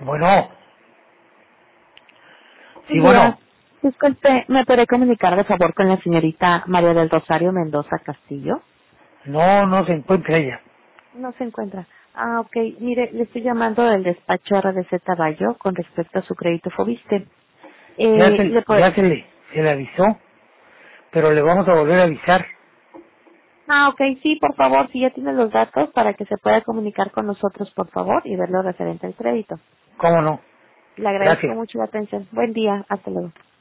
Bueno, sí, Buen día. bueno, Disculpe, ¿me podré comunicar de favor con la señorita María del Rosario Mendoza Castillo? no se encuentra ella. No se encuentra. Ah, ok. Mire, le estoy llamando del despacho RDC Taballo con respecto a su crédito Fobiste. Ya Le puedo... ya se le avisó, pero le vamos a volver a avisar. Ah, ok. Sí, por favor, si ya tiene los datos para que se pueda comunicar con nosotros, por favor, y ver lo referente al crédito. ¿Cómo no? Le agradezco Gracias. mucho la atención. Buen día. Hasta luego.